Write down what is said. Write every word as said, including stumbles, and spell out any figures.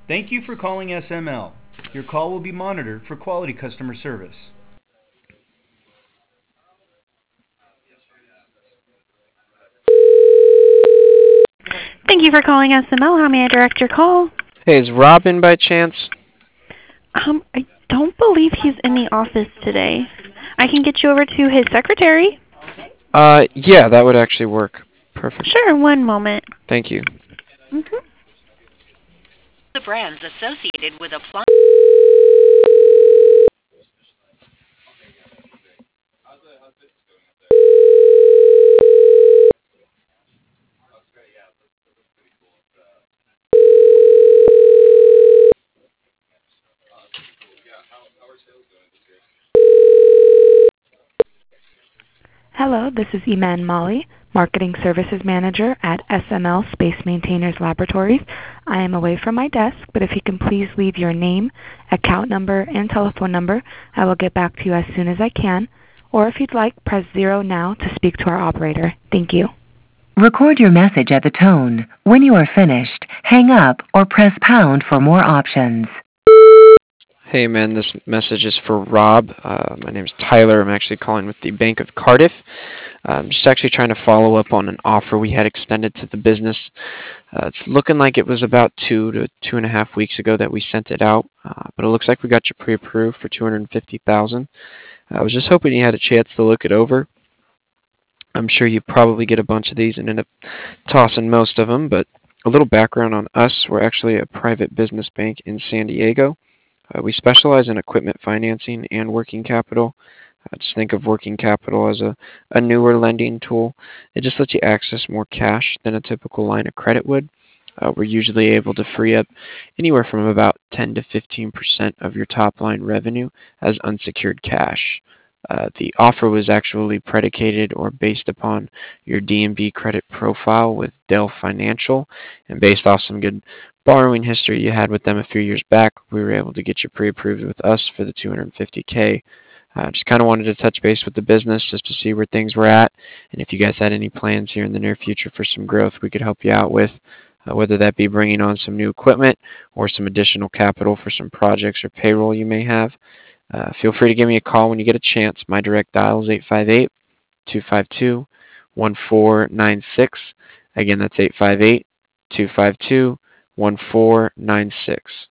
Thank you for calling S M L. Your call will be monitored for quality customer service. Thank you for calling S M L. How may I direct your call? Hey, is Robin by chance? Um, I don't believe he's in the office today. I can get you over to his secretary. Uh, yeah, that would actually work. Perfect. Sure, one moment. Thank you. Mm-hmm. The brands associated with appliance. Hello, this is Iman Mali, Marketing Services Manager at S M L Space Maintainers Laboratories. I am away from my desk, but if you can please leave your name, account number, and telephone number, I will get back to you as soon as I can. Or if you'd like, press zero now to speak to our operator. Thank you. Record your message at the tone. When you are finished, hang up or press pound for more options. Hey, man, this message is for Rob. Uh, my name is Tyler. I'm actually calling with the Bank of Cardiff. I'm just actually trying to follow up on an offer we had extended to the business. Uh, it's looking like it was about two to two and a half weeks ago that we sent it out, uh, but it looks like we got you pre-approved for two hundred fifty thousand dollars. I was just hoping you had a chance to look it over. I'm sure you probably get a bunch of these and end up tossing most of them, but a little background on us. We're actually a private business bank in San Diego. Uh, we specialize in equipment financing and working capital. Uh, just think of working capital as a, a newer lending tool. It just lets you access more cash than a typical line of credit would. Uh, we're usually able to free up anywhere from about ten to fifteen percent of your top line revenue as unsecured cash. Uh, the offer was actually predicated or based upon your D and B credit profile with Dell Financial, and based off some good borrowing history you had with them a few years back, we were able to get you pre-approved with us for the two hundred fifty K. Uh, just kind of wanted to touch base with the business just to see where things were at, and if you guys had any plans here in the near future for some growth we could help you out with, uh, whether that be bringing on some new equipment or some additional capital for some projects or payroll you may have. Uh, feel free to give me a call when you get a chance. My direct dial is eight five eight, two five two, one four nine six. Again, that's eight five eight, two five two, one four nine six.